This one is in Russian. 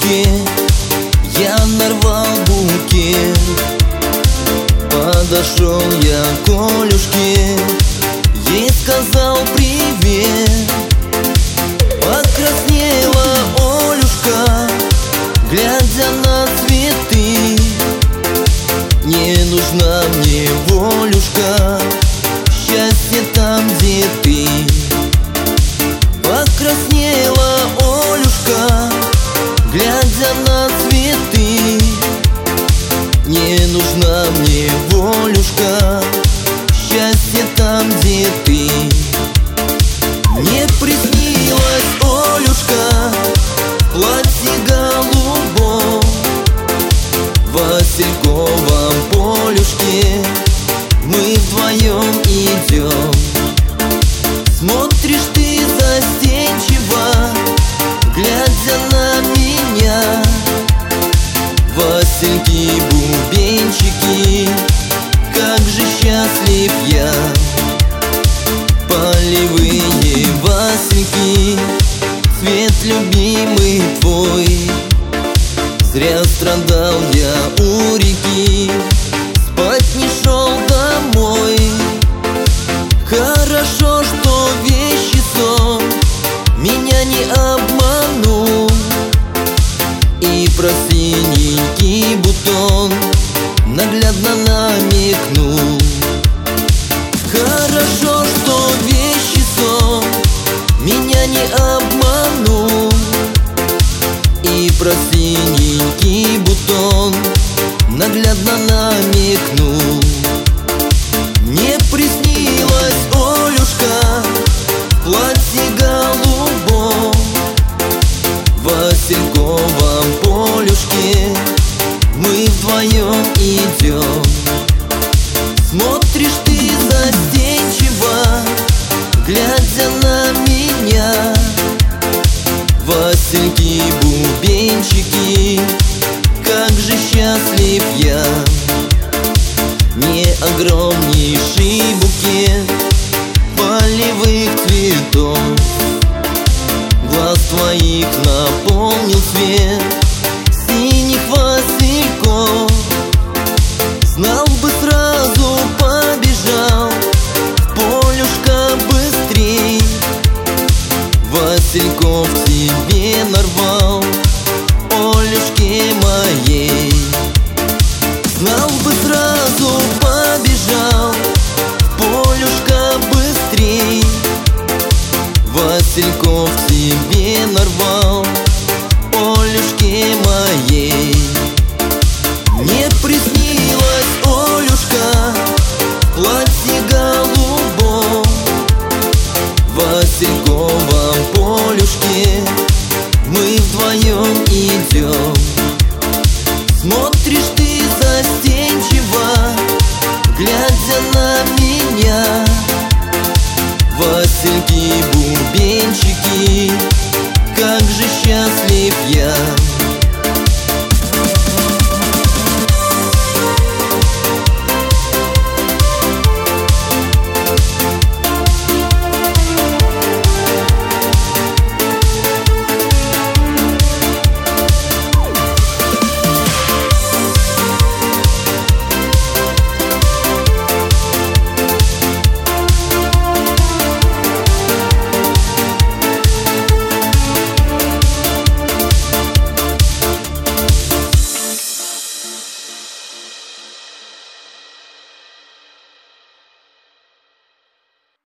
Полюшке я нарвал букет. Подошел я к Колюшке, ей сказал привет. Покраснела Олюшка, глядя на цветы. Не нужна мне, Волюшка, счастье там, где ты. Покраснела Олюшка, глядя на цветы. Не нужна мне, Волюшка, счастье там, где ты. Мне приснилась Олюшка в платье голубом, в васильковом полюшке мы вдвоем идем. Смотришь ты застенчиво, глядя на меня. Васильки, бубенчики, как же счастлив я. Полевые васильки, цвет любимый твой. Зря страдал я у реки, спать не шел домой. Хорошо, что вещий сон меня не обманул, и про синенький бутон наглядно намекнул. Хорошо, что вещий сон меня не обманул, и про синенький бутон наглядно намекнул. Мне приснилась Олюшка в платье голубом, в васильковом полюшке мы вдвоем идем. Смотришь ты застенчиво, глядя на меня. Васильки, бубенчики, как же счастлив я. Не огромнейший букет полевых цветов, глаз твоих наполнил свет синих васильков. Знал бы, сразу побежал в полюшка быстрей. Васильков тебе нарвал, Олюшке моей. Знал бы, сразу побежал в полюшка быстрей. Васильков тебе нарвал, Олюшке моей. Мне приснилась Олюшка в платье голубом, в васильковом полюшке мы вдвоем идем. Смотришь ты застенчиво, глядя на меня. Васильки, бубенчики, как же счастлив